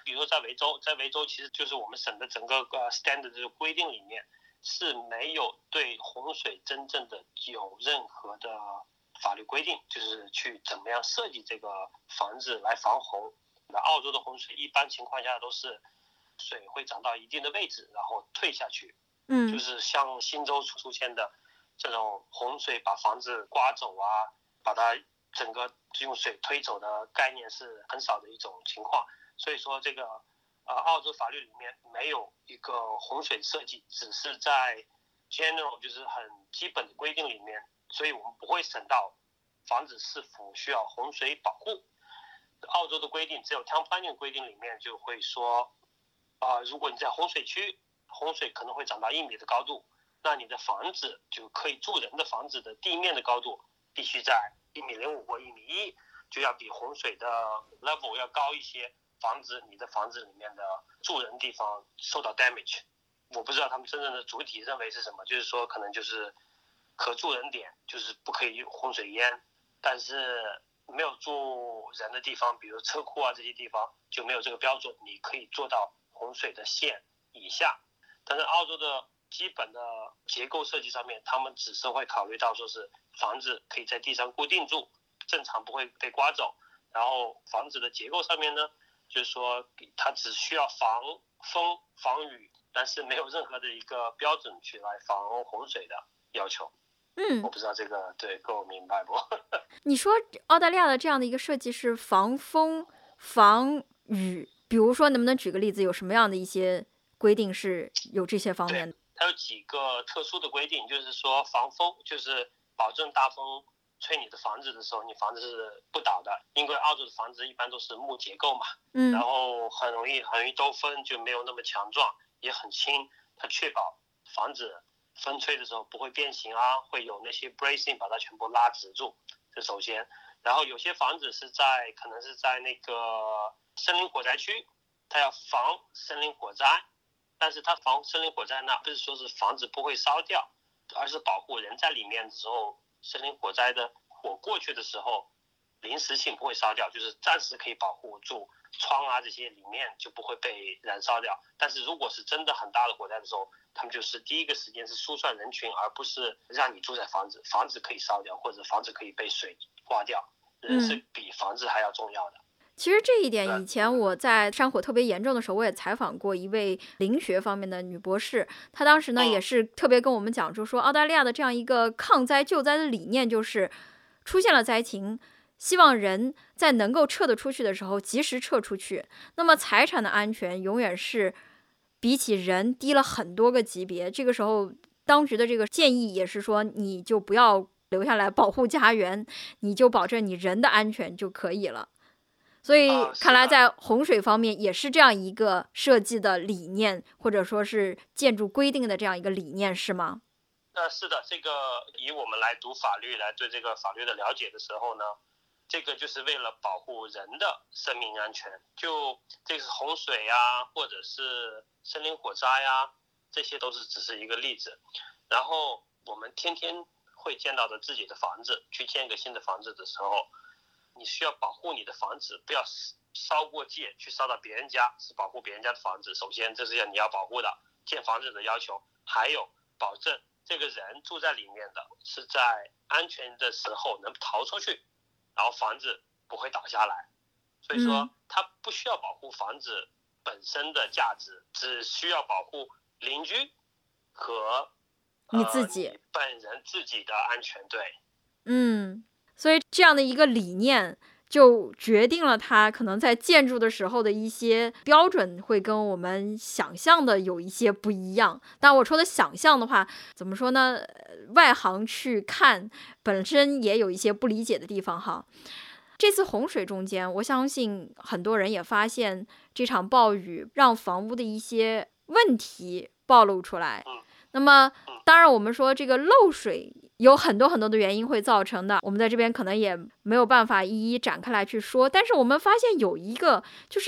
比如说在维州其实就是我们省的整个standard 的规定里面是没有对洪水真正的有任何的法律规定，就是去怎么样设计这个房子来防洪。那澳洲的洪水一般情况下都是水会涨到一定的位置然后退下去，就是像新州出现的这种洪水把房子刮走啊，把它整个用水推走的概念是很少的一种情况。所以说这个澳洲法律里面没有一个洪水设计，只是在 general 就是很基本的规定里面，所以我们不会审到房子是否需要洪水保护。澳洲的规定只有 town planning 规定里面就会说如果你在洪水区，洪水可能会涨到1米的高度，那你的房子就可以住人的房子的地面的高度必须在1.05米或1.1米，就要比洪水的 level 要高一些，防止你的房子里面的住人地方受到 damage。 我不知道他们真正的主体认为是什么，就是说可能就是可住人点，就是不可以洪水淹，但是没有住人的地方，比如车库啊这些地方就没有这个标准，你可以做到洪水的线以下。但是澳洲的基本的结构设计上面，他们只是会考虑到说是房子可以在地上固定住，正常不会被刮走，然后房子的结构上面呢，就是说它只需要防风防雨，但是没有任何的一个标准去来防洪水的要求。我不知道这个对够明白不？ 你说澳大利亚的这样的一个设计是防风防雨，比如说能不能举个例子，有什么样的一些规定是有这些方面的？ 它有几个特殊的规定，就是说防风，就是保证大风吹你的房子的时候，你房子是不倒的，因为澳洲的房子一般都是木结构嘛，然后很容易兜风，就没有那么强壮，也很轻，它确保房子风吹的时候不会变形啊，会有那些 bracing 把它全部拉直住，这首先。然后有些房子是可能是在那个森林火灾区，它要防森林火灾，但是它防森林火灾呢，不是说是房子不会烧掉，而是保护人在里面的时候，森林火灾的火过去的时候，临时性不会烧掉，就是暂时可以保护住窗啊这些里面就不会被燃烧掉。但是如果是真的很大的火灾的时候，他们就是第一个时间是疏散人群，而不是让你住在房子可以烧掉，或者房子可以被水刮掉，人是比房子还要重要的。 其实这一点以前我在山火特别严重的时候，我也采访过一位林学方面的女博士，她当时呢也是特别跟我们讲说澳大利亚的这样一个抗灾救灾的理念，就是出现了灾情，希望人在能够撤得出去的时候及时撤出去。那么财产的安全永远是比起人低了很多个级别，这个时候当局的这个建议也是说，你就不要留下来保护家园，你就保证你人的安全就可以了。所以看来在洪水方面也是这样一个设计的理念，或者说是建筑规定的这样一个理念，是吗？ 是的，这个以我们来读法律来对这个法律的了解的时候呢，这个就是为了保护人的生命安全，就这个是洪水啊，或者是森林火灾啊，这些都是只是一个例子。然后我们天天会见到的自己的房子，去建一个新的房子的时候，你需要保护你的房子，不要烧过界去烧到别人家，是保护别人家的房子。首先这是你要保护的建房子的要求，还有保证这个人住在里面的是在安全的时候能逃出去，然后房子不会倒下来。所以说它不需要保护房子本身的价值，只需要保护邻居和你自己你本人自己的安全。对， 所以这样的一个理念就决定了它可能在建筑的时候的一些标准会跟我们想象的有一些不一样。但我说的想象的话，怎么说呢？外行去看本身也有一些不理解的地方哈。这次洪水中间，我相信很多人也发现这场暴雨让房屋的一些问题暴露出来。那么当然我们说这个漏水有很多很多的原因会造成的，我们在这边可能也没有办法一一展开来去说，但是我们发现有一个就是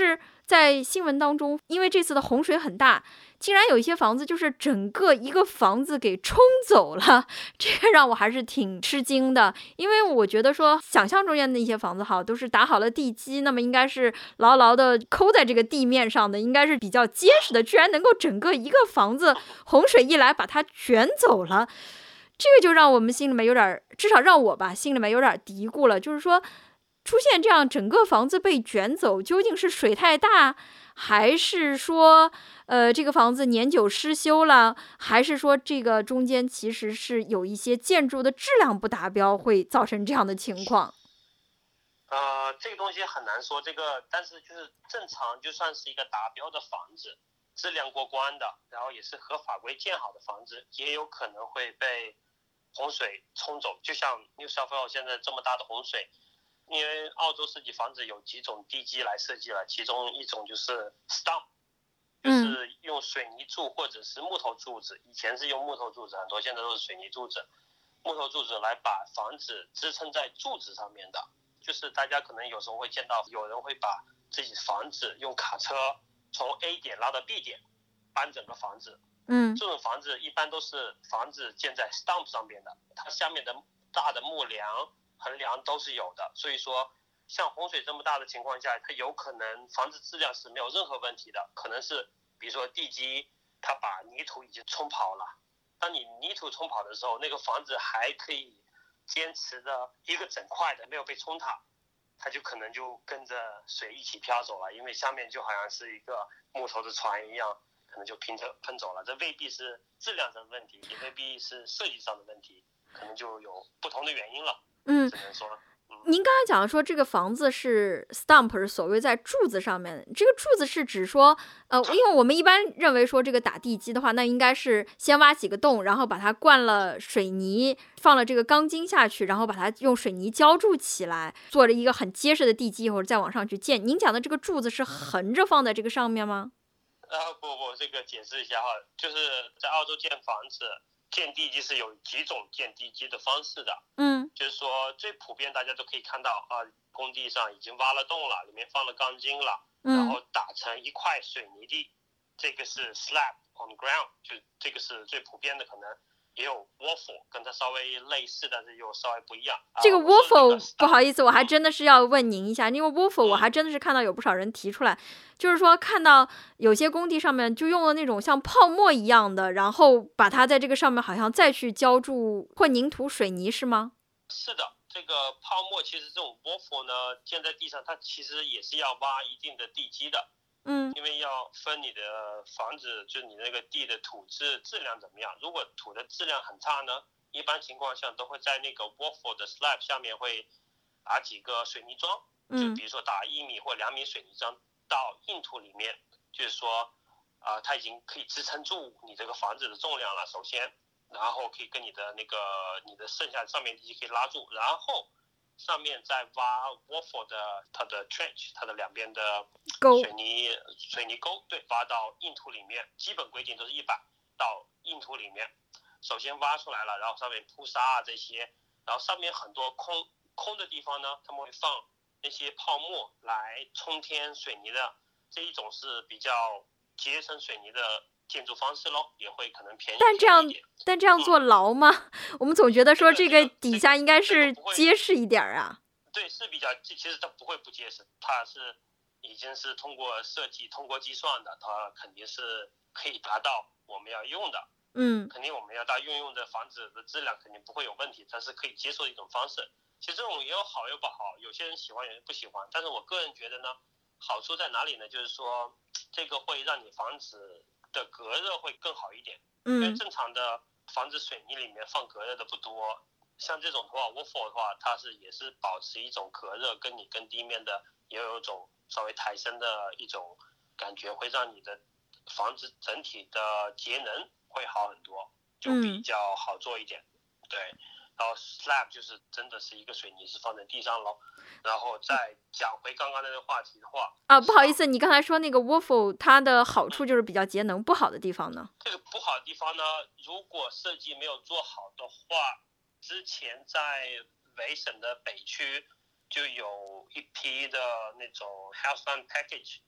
在新闻当中，因为这次的洪水很大，竟然有一些房子就是整个一个房子给冲走了，这个让我还是挺吃惊的。因为我觉得说想象中间的一些房子都是打好了地基，那么应该是牢牢的扣在这个地面上的，应该是比较结实的，居然能够整个一个房子洪水一来把它卷走了，这个就让我们心里面有点，至少让我吧心里面有点嘀咕了，就是说出现这样整个房子被卷走，究竟是水太大，还是说这个房子年久失修了，还是说这个中间其实是有一些建筑的质量不达标，会造成这样的情况？ 这个东西很难说，但是就是正常，就算是一个达标的房子，质量过关的，然后也是合法规建好的房子，也有可能会被洪水冲走。就像 New South Wales 现在这么大的洪水，因为澳洲设计房子有几种地基来设计了，其中一种就是 stump， 就是用水泥柱或者是木头柱子，以前是用木头柱子，很多现在都是水泥柱子，木头柱子来把房子支撑在柱子上面的。就是大家可能有时候会见到有人会把自己房子用卡车从 A 点拉到 B 点，搬整个房子。这种房子一般都是房子建在 stump 上面的，它下面的大的木梁、横梁都是有的。所以说，像洪水这么大的情况下，它有可能房子质量是没有任何问题的，可能是比如说地基它把泥土已经冲跑了，当你泥土冲跑的时候，那个房子还可以坚持的一个整块的没有被冲塌，它就可能就跟着水一起飘走了，因为下面就好像是一个木头的船一样，可能就喷走了。这未必是质量上的问题，也未必是设计上的问题，可能就有不同的原因了。只能说您刚才讲说这个房子是 stump， 是所谓在柱子上面，这个柱子是指说因为我们一般认为说这个打地基的话，那应该是先挖几个洞，然后把它灌了水泥，放了这个钢筋下去，然后把它用水泥浇筑起来，做了一个很结实的地基，或者再往上去建。您讲的这个柱子是横着放在这个上面吗？ 不，这个解释一下哈，就是在澳洲建房子建地基是有几种建地基的方式的。就是说最普遍大家都可以看到工地上已经挖了洞了，里面放了钢筋了，然后打成一块水泥地，这个是 slab on ground， 就这个是最普遍的，可能也有 waffle 跟它稍微类似，但是又稍微不一样。 这个 waffle 不好意思，我还真的是要问您一下，因为 waffle 我还真的是看到有不少人提出来，就是说看到有些工地上面就用了那种像泡沫一样的，然后把它在这个上面好像再去浇筑混凝土水泥，是吗？ 是的，这个泡沫其实这种 waffle 呢，建在地上，它其实也是要挖一定的地基的。因为要分你的房子，就是你那个地的土质量怎么样。如果土的质量很差呢，一般情况下都会在那个 waffle 的 slab 下面会打几个水泥桩，就比如说打1米或2米水泥桩到硬土里面，就是说它已经可以支撑住你这个房子的重量了，首先，然后可以跟你的剩下上面地基可以拉住，然后上面再挖 waffle 的它的 trench， 它的两边的水泥沟，对，挖到硬土里面，基本规定都是100到硬土里面，首先挖出来了，然后上面铺沙这些，然后上面很多空的地方呢，他们会放那些泡沫来冲填水泥的，这一种是比较节省水泥的建筑方式咯，也会可能便宜一点。 但这样做牢吗？我们总觉得说这个底下应该是结实一点啊。 对，是比较，其实它不会不结实，它是已经是通过设计、通过计算的，它肯定是可以达到我们要用的。肯定我们要到用的房子的质量肯定不会有问题，它是可以接受的一种方式。其实这种也有好有不好，有些人喜欢，有些人不喜欢。但是我个人觉得呢，好处在哪里呢？就是说这个会让你房子的隔热会更好一点。因为正常的房子水泥里面放隔热的不多，像这种的话 waffle 的话，它也是保持一种隔热，跟地面的也有一种稍微抬升的一种感觉，会让你的房子整体的节能会好很多，就比较好做一点。对，然后 slab 就是真的是一个水泥是放在地上咯。然后再讲回刚刚那个话题的话不好意思，你刚才说那个 waffle 它的好处就是比较节能，不好的地方呢？ 这个不好的地方呢，如果设计没有做好的话，之前在维省的北区就有一批的那种 house fund package，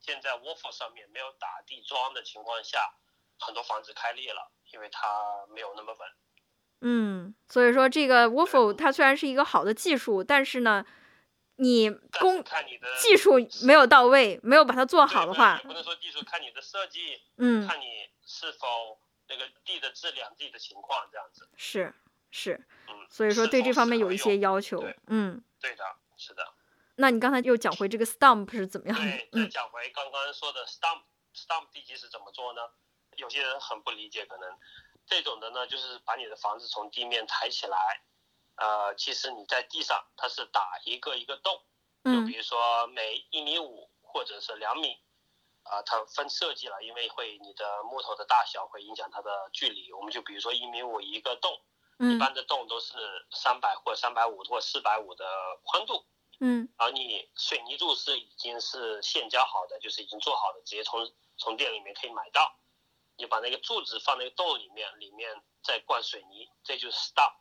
建在 waffle 上面没有打地桩的情况下，很多房子开裂了，因为它没有那么稳。 所以说这个 waffle 它虽然是一个好的技术，但是呢，你技术没有到位，没有把它做好的话， 也不能说技术，看你的设计，看你是否那个地的质量、地的情况这样子。 是，所以说对这方面有一些要求。 对的，是的。 那你刚才又讲回这个 stump 是怎么样的？ 对，再讲回刚刚说的 stump 地基是怎么做呢？有些人很不理解，可能这种的呢，就是把你的房子从地面抬起来，其实你在地上它是打一个一个洞，就比如说每1.5米或者是2米，它分设计了，因为你的木头的大小会影响它的距离，我们就比如说1.5米一个洞，一般的洞都是300或350或450的宽度。而你水泥柱已经是现浇好的，就是已经做好的，直接从店里面可以买到。你把那个柱子放那个洞里面再灌水泥，这就是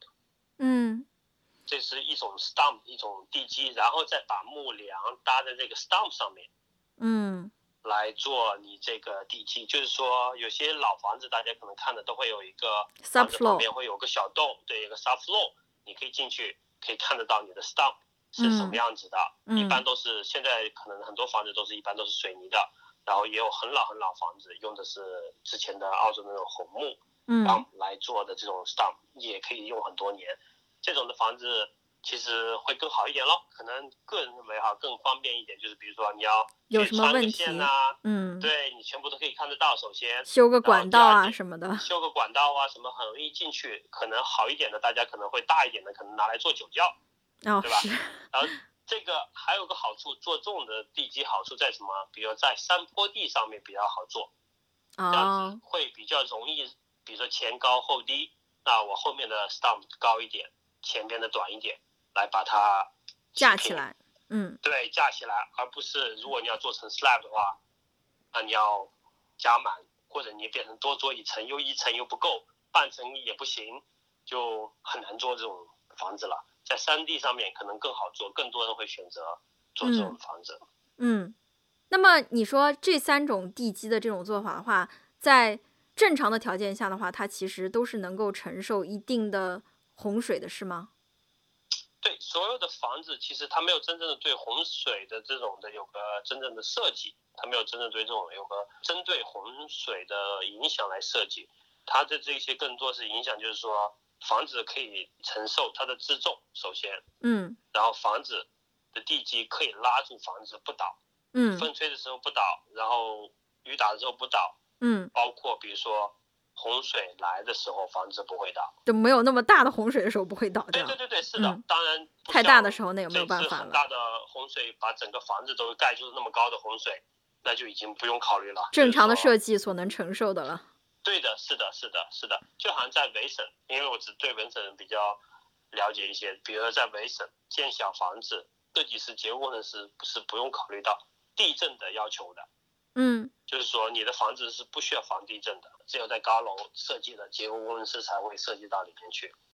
stump。这是一种 stump， 一种地基，然后再把木梁搭在这个 stump 上面。来做你这个地基，就是说有些老房子大家可能看的都会有一个房子旁边会有个小洞，对，有个 subfloor， 你可以进去可以看得到你的 stump。是什么样子的？一般都是现在可能很多房子一般都是水泥的，然后也有很老房子用的是之前的澳洲那种红木来做的这种 stump， 也可以用很多年。这种的房子其实会更好一点咯，可能个人认为更方便一点，就是比如说你要有什么问题对，你全部都可以看得到。首先修个管道啊什么的， 修个管道啊什么很容易进去。可能好一点的，大家可能会大一点的，可能拿来做酒窖。对吧？然后这个还有个好处，做这种的地基好处在什么？比如在山坡地上面比较好做，这样子会比较容易，比如说前高后低，那我后面的 stump 高一点，前边的短一点，来把它架起来。 对，架起来，而不是如果你要做成 slab 的话，那你要加满，或者你变成多做一层，又一层又不够，半层也不行，就很难做这种房子了。在山地上面可能更好做，更多人会选择做这种房子。 那么你说这3种地基的这种做法的话，在正常的条件下的话，它其实都是能够承受一定的洪水的，是吗？ 对，所有的房子其实它没有真正的对洪水的这种的有个真正的设计，它没有真正对这种有个针对洪水的影响来设计，它的这些更多是影响，就是说房子可以承受它的自重，首先，然后房子的地基可以拉住房子不倒，风吹的时候不倒，然后雨打的时候不倒，包括比如说洪水来的时候房子不会倒， 就没有那么大的洪水的时候不会倒掉。 对，是的，当然太大的时候那也没有办法了。 很大的洪水把整个房子都盖住那么高的洪水，那就已经不用考虑了， 正常的设计所能承受的了。 对的，是的，就好像在维省，因为我只对维省比较了解一些，比如说在维省建小房子，设计师、结构工程师是不用考虑到地震的要求的。就是说你的房子是不需要防地震的，只有在高楼设计的结构工程师才会设计到里面去。